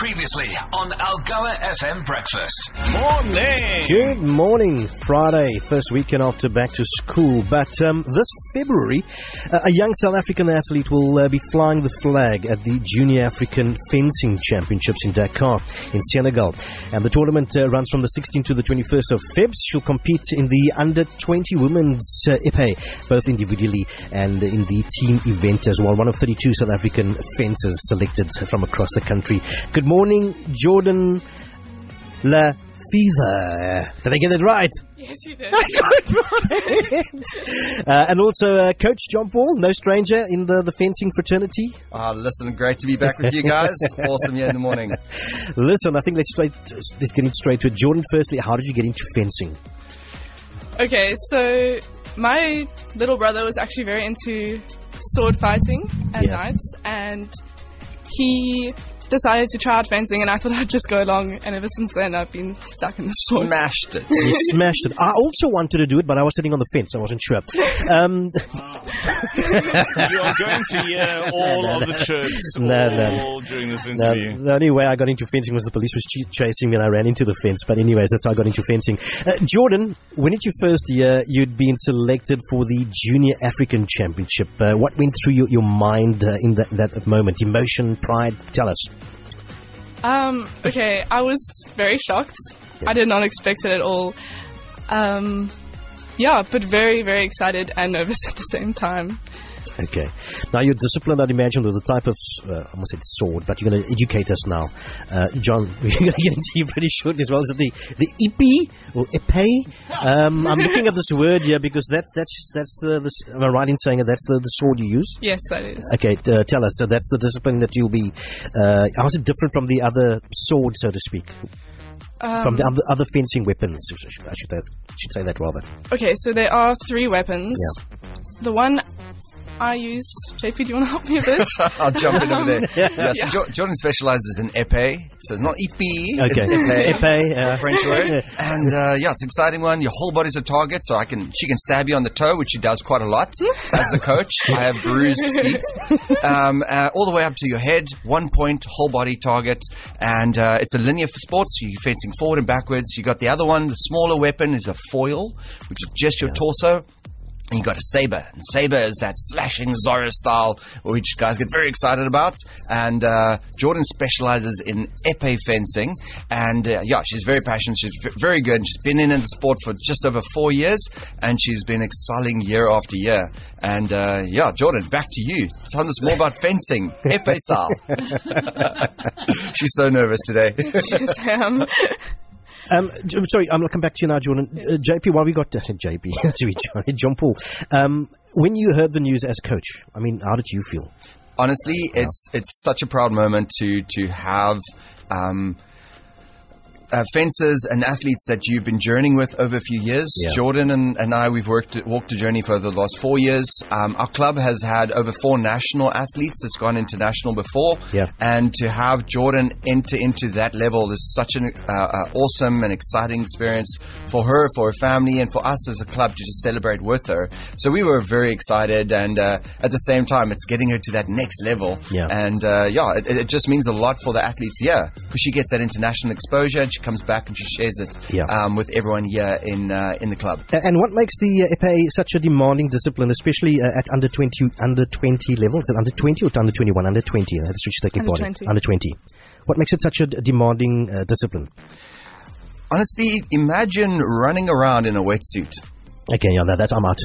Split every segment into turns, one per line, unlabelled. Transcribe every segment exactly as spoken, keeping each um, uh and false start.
Previously on Algoa F M Breakfast.
Morning.
Good morning. Friday, first weekend after back to school. But um, this February, uh, a young South African athlete will uh, be flying the flag at the Junior African Fencing Championships in Dakar, in Senegal. And the tournament uh, runs from the sixteenth to the twenty-first of February. She'll compete in the under twenty women's uh, épée, both individually and in the team event as well. One of thirty-two South African fencers selected from across the country. Good morning, Jordan La Fever. Did I get it right?
Yes, you did.
Good morning. uh, and also uh, Coach John Paul, no stranger in the, the fencing fraternity.
Uh, listen, great to be back with you guys. Awesome here in the morning.
Listen, I think let's straight let's get into straight to it. Jordan, firstly, how did you get into fencing?
Okay, so my little brother was actually very into sword fighting at
Yeah.
nights, and he decided to try out fencing, and I thought I'd just go along, and ever since then I've been stuck in the sword.
Smashed it.
You smashed it. I also wanted to do it, but I was sitting on the fence. I wasn't sure. Um,
You are going to hear all of the chirps
No, no.
all during this
the,
interview.
the only way I got into fencing was the police was ch- chasing me and I ran into the fence. But anyways, that's how I got into fencing. Uh, Jordan, when did you first hear you'd been selected for the Junior African Championship? Uh, what went through your, your mind uh, in that, that moment? Emotion, pride? Tell us.
Um, okay, I was very shocked. I did not expect it at all. Um, yeah, but very, very excited and nervous at the same time.
Okay. Now, you're disciplined, I'd imagine, with the type of, uh, I almost said sword, but you're going to educate us now. Uh, John, we're going to get into you pretty short as well. Is it the, the épée or épée? Um, I'm looking at this word here because that's, that's, that's the, the, am I right in saying that that's the, the sword you use?
Yes, that is.
Okay, uh, tell us. So that's the discipline that you'll be, uh, how is it different from the other sword, so to speak?
Um,
From the other, other fencing weapons, I should, I should, I should say that rather.
Okay, so there are three weapons.
Yeah.
The one I use, J P, do you want to help me a bit?
I'll jump in over there. Yeah, so
Yeah.
Jo- Jordan specializes in épée, so it's not épée,
Okay.
it's épée.
Épée, uh,
French word. And uh, yeah, it's an exciting one. Your whole body's a target, so I can she can stab you on the toe, which she does quite a lot as the coach. I have bruised feet. Um, uh, all the way up to your head, one point, whole body target. And uh, it's a linear sport, so you're fencing forward and backwards. You got the other one, the smaller weapon is a foil, which is just your torso. And you got a saber. And saber is that slashing Zorro style, which guys get very excited about. And uh, Jordan specializes in épée fencing. And uh, yeah, she's very passionate. She's v- very good. And she's been in the sport for just over four years. And she's been excelling year after year. And uh, yeah, Jordan, back to you. Tell us more about fencing, épée style. She's so nervous today.
Yes, I am.
Um, J- sorry, I'm going to come back to you now, Jordan. Uh, J P, while we got, I said J P, John, John Paul. Um, when you heard the news as coach, I mean, how did you feel?
Honestly, it's it's such a proud moment to to have um, uh, fencers and athletes that you've been journeying with over a few years.
Yeah.
Jordan and, and I, we've worked walked a journey for the last four years. Um, our club has had over four national athletes that's gone international before.
Yeah.
And to have Jordan enter into that level is such an uh, uh, awesome and exciting experience for her, for her family, and for us as a club to just celebrate with her. So we were very excited, and uh, at the same time, it's getting her to that next level.
Yeah.
And uh, yeah, it, it just means a lot for the athletes here because she gets that international exposure, and she comes back and she shares it
Yeah.
um, with everyone here in uh, in the club.
A- And what makes the uh, épée such a demanding discipline, especially uh, at under twenty, under twenty level? Is it under twenty or under twenty-one? Under twenty. Uh, that's which taking
Under
part in.
twenty.
Under twenty. What makes it such a d- demanding uh, discipline?
Honestly, imagine running around in a wetsuit.
Okay, yeah, that, that's I'm out.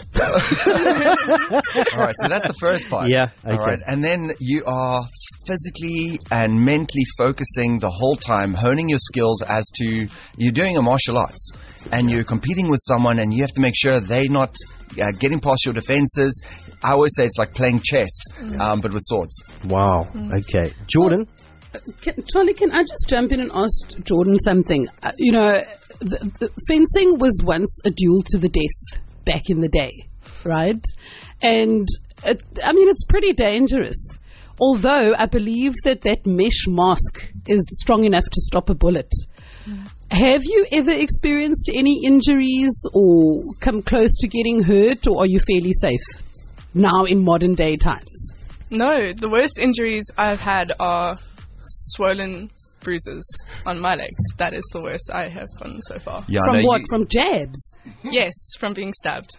All right, so that's the first part.
Yeah,
All
okay.
right, and then you are physically and mentally focusing the whole time, honing your skills as to you're doing a martial arts and you're competing with someone, and you have to make sure they're not uh, getting past your defenses. I always say it's like playing chess, um, but with swords.
Wow. Okay, Jordan.
Can, Charlie, can I just jump in and ask Jordan something? Uh, you know, the, the fencing was once a duel to the death back in the day, right? And, it, I mean, it's pretty dangerous. Although I believe that that mesh mask is strong enough to stop a bullet. Mm. Have you ever experienced any injuries or come close to getting hurt, or are you fairly safe now in modern day times?
No, the worst injuries I've had are swollen bruises on my legs. That is the worst I have gotten so far.
Yeah,
From
no,
what?
you-
From jabs?
Yes, from being stabbed.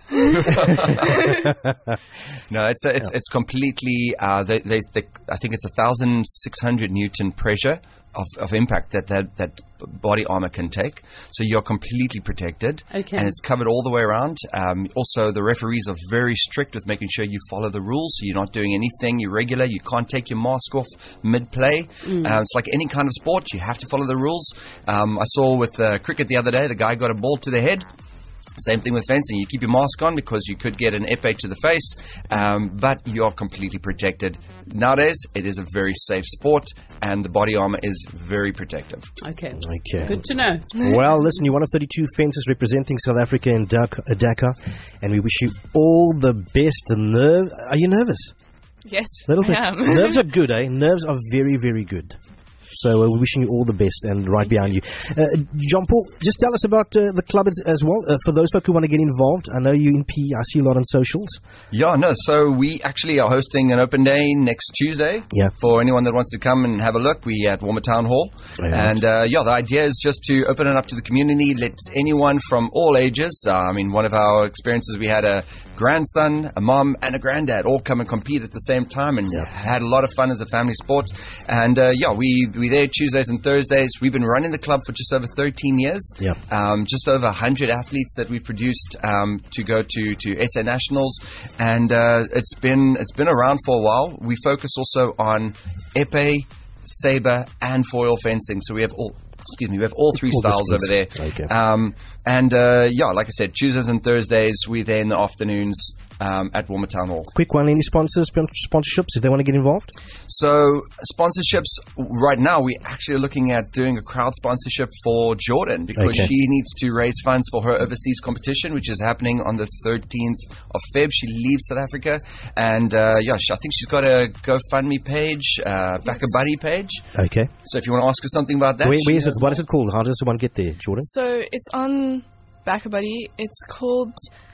No, it's a, it's it's completely. Uh, they, they, they, I think it's a thousand six hundred newton pressure of, of impact that, that that body armor can take. So you're completely protected,
Okay.
and it's covered all the way around. Um, also, the referees are very strict with making sure you follow the rules. So you're not doing anything irregular. You can't take your mask off mid play.
Mm.
Uh, it's like any kind of sport. You have to follow the rules. Um, I saw with uh, cricket the other day, the guy got a ball to the head. Same thing with fencing. You keep your mask on because you could get an epee to the face, um, but you are completely protected. Nowadays, it is a very safe sport, and the body armor is very protective.
Okay.
Okay.
Good to know.
Well, listen, you're one of thirty-two fencers representing South Africa in Dak- uh, Dakar, and we wish you all the best. And nerve, are you nervous?
Yes,
Little
I
bit.
am.
Nerves are good, eh? Nerves are very, very good. So uh, we're wishing you all the best and right behind you. Uh, John Paul, just tell us about uh, the club as, as well. Uh, for those folk who want to get involved, I know you in P. I see you a lot on socials.
Yeah, no. So we actually are hosting an open day next Tuesday.
Yeah.
For anyone that wants to come and have a look, we at Walmer Town Hall.
Yeah.
And uh, yeah, the idea is just to open it up to the community, let anyone from all ages. Uh, I mean, one of our experiences, we had a grandson, a mom, and a granddad all come and compete at the same time, and
Yeah.
had a lot of fun as a family sport. And uh, yeah, we we there Tuesdays and Thursdays. We've been running the club for just over thirteen years.
Yeah.
Um, just over one hundred athletes that we've produced um, to go to, to S A Nationals, and uh, it's been it's been around for a while. We focus also on epee, saber, and foil fencing. So we have all. Excuse me, we have all three
All
styles over there.
disciplines. Okay.
Um, and uh, yeah, like I said, Tuesdays and Thursdays, we're there in the afternoons um, at Walmer Town Hall.
Quick one, any sponsors, spon- sponsorships, if they want to get involved?
So sponsorships, right now we're actually looking at doing a crowd sponsorship for Jordan because
Okay.
she needs to raise funds for her overseas competition, which is happening on the thirteenth of February. She leaves South Africa, and uh, yeah, she- I think she's got a GoFundMe page, uh, Back a Buddy page.
Okay.
So if you want to ask her something about that,
Where,
she
where is it?
has
What is it called? How does one get there, Jordan?
So it's on BackaBuddy. It's called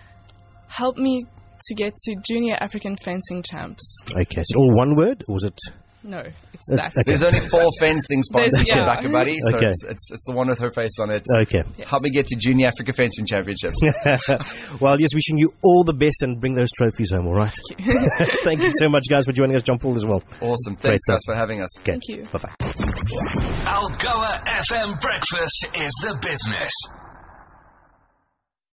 Help Me to Get to Junior African Fencing Champs.
Okay. Is it all one word, or is it...
No, it's
Uh,
that.
okay.
There's only four fencing sponsors
There's-
for
yeah.
Back a Buddy, so
Okay.
it's, it's it's the one with her face on it.
Okay.
Yes.
Help me get to Junior Africa Fencing Championships.
Well, yes, wishing you all the best and bring those trophies home, all right? Thank you so much, guys, for joining us. John Paul as well.
Awesome.
Great
Thanks, guys,
stuff.
for having us.
Okay.
Thank you.
Bye-bye.
Algoa F M Breakfast is the business.